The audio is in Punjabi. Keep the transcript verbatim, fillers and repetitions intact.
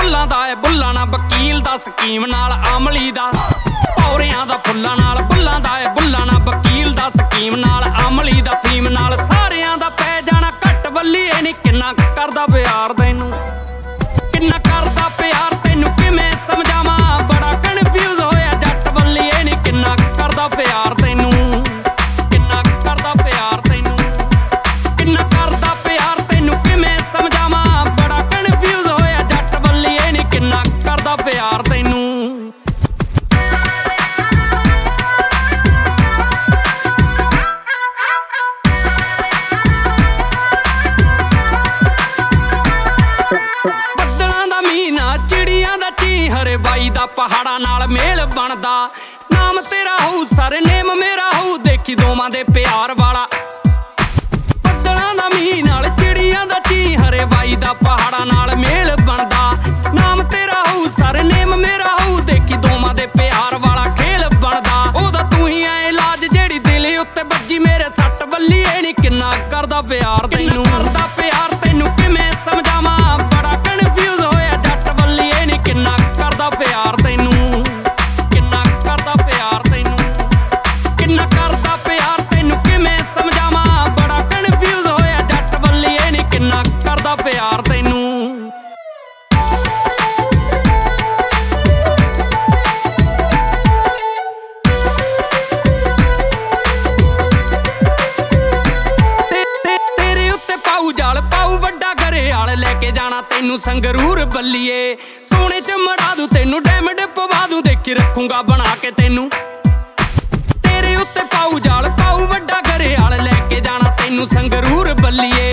ਬੁੱਲਾਂ ਦਾ ਏ ਬੁੱਲਾਂ ਨਾ ਵਕੀਲ ਦਾ ਸਕੀਮ ਨਾਲ ਅਮਲੀ ਦਾ ਪੌਰਿਆਂ ਦਾ ਫੁੱਲਾਂ ਨਾਲ ਬੁੱਲਾਂ ਦਾ ਏ ਬੁੱਲਾਂ ਨਾ ਵਕੀਲ ਦਾ ਸਕੀਮ ਨਾਲ ਅਮਲੀ ਦਾ ਫੀਮ ਨਾਲ ਸਾਰਿਆਂ ਦਾ ਪੈ ਜਾਣਾ ਘੱਟ ਵੱਲੀਏ ਨੀ ਕਿੰਨਾ ਕਰਦਾ ਪਿਆਰ ਤੈਨੂੰ ਕਿੰਨਾ ਕਰਦਾ ਪਿਆਰ ਤੈਨੂੰ ਕਿਵੇਂ ਸਮਝਾਵਾਂ ਬੜਾ ਕਨਫਿਊਜ਼ ਹੋਇਆ ਜੱਟ ਵੱਲੀਏ ਨੀ ਕਿੰਨਾ ਕਰਦਾ ਪਿਆਰ ਤੈਨੂੰ ਕਿੰਨਾ ਕਰਦਾ ਪਿਆਰ ਤੈਨੂੰ ਕਿੰਨਾ ਕਰਦਾ ਪਿਆਰ ਤੈਨੂੰ ਕਿਵੇਂ ਸਮਝਾਵਾਂ ਬੜਾ ਕਨਫਿਊਜ਼ ਹੋਇਆ ਜੱਟ ਵੱਲੀਏ ਨੀ ਕਿੰਨਾ ਕਰਦਾ ਪਿਆਰ ਤੈਨੂੰ ਹਰੇ ਬਾਈ ਦਾ ਪਹਾੜਾਂ ਨਾਲ ਮੇਲ ਬਣਦਾ ਨਾਮ ਤੇਰਾ ਹੋਊ ਸਰਨੇਮ ਮੇਰਾ ਹੋਊ ਦੇਖੀ ਦੋਵਾਂ ਦੇ ਪਿਆਰ ਵਾਲਾ ਬੱਦਲਾਂ ਦਾ ਮੀਂਹ ਨਾਲ ਚਿੜੀਆਂ ਦਾ ਚੀ ਹਰੇ ਬਾਈ ਦਾ ਪਹਾੜਾਂ ਨਾਲ ਮੇਲ ਬਣਦਾ ਨਾਮ ਤੇਰਾ ਹੋਊ ਸਰਨੇਮ ਮੇਰਾ ਹੋਊ ਦੇਖੀ ਦੋਵਾਂ ਦੇ ਪਿਆਰ ਵਾਲਾ ਖੇਲ ਬਣਦਾ ਉਹਦਾ ਤੂੰ ਹੀ ਐ ਇਲਾਜ ਜਿਹੜੀ ਦਿਲ ਉੱਤੇ ਵੱਜੀ ਮੇਰੇ ਸੱਟ ਵੱਲੀਏ ਨੀ ਕਿੰਨਾ ਕਰਦਾ ਪਿਆਰ ਤੈਨੂੰ ਕਰਦਾ ਪਿਆਰ ਤੈਨੂੰ ਕਿਵੇਂ ਸਮਝਾਵਾਂ ਬੜਾ ਕਨਫਿਊਜ਼ ਹੋਇਆ ਜੱਟ ਵੱਲੀਏ ਨੀ ਕਿੰਨਾ ਕਰਦਾ ਪਿਆਰ ਤੈਨੂੰ ਕਿੰਨਾ ਕਰਦਾ ਪਿਆਰ ਤੈਨੂੰ ਕਿੰਨਾ ਕਰਦਾ ਪਿਆਰ ਤੈਨੂੰ ਕਿਵੇਂ ਸਮਝਾਵਾਂ ਬੜਾ ਕਨਫਿਊਜ਼ ਹੋਇਆ ਜੱਟ ਵੱਲੀਏ ਨੀ ਕਿੰਨਾ ਕਰਦਾ ਪਿਆਰ ਤੈਨੂੰ ਤੇਰੇ ਉੱਤੇ ਪਾਊ ਜਾਲ ਪਾਊ ਵੱਡਾ ਘਰਿਆਲ ਲੈ ਕੇ ਜਾਣਾ ਤੈਨੂੰ ਸੰਗਰੂਰ ਬੱਲੀਏ ਸੋਨੇ ਚ ਮੜਾ ਦੂ ਤੈਨੂੰ ਡਾਇਮੰਡ ਪਵਾ ਦੂ ਦੇਖੀ ਰੱਖੂੰਗਾ ਬਣਾ ਕੇ ਤੈਨੂੰ ਤੇਰੇ ਉੱਤੇ ਪਾਊ ਜਾਲ ਪਾਊ ਵੱਡਾ ਘਰਿਆਲ ਲੈ ਕੇ ਜਾਣਾ ਤੈਨੂੰ ਸੰਗਰੂਰ ਬੱਲੀਏ